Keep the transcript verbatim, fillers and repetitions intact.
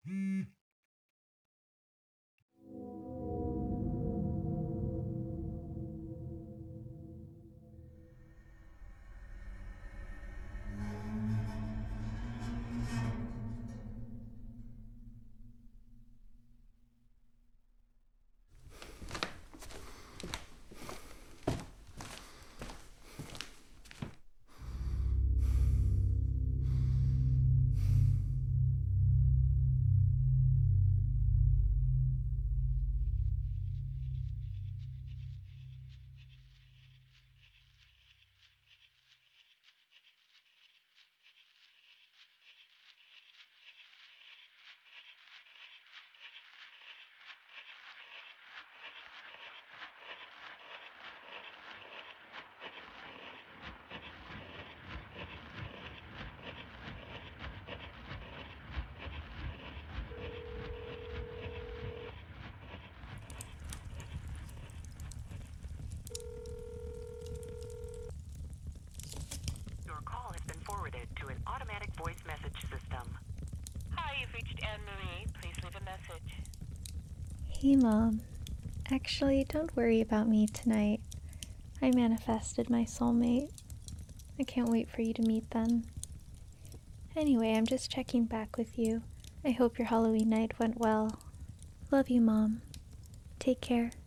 Your call has been forwarded to an automatic voice message system. Hi, you've reached Anne-Marie. Please leave a message. Hey Mom, actually don't worry about me tonight. I manifested my soulmate. I can't wait for you to meet them. Anyway, I'm just checking back with you. I hope your Halloween night went well. Love you, Mom. Take care.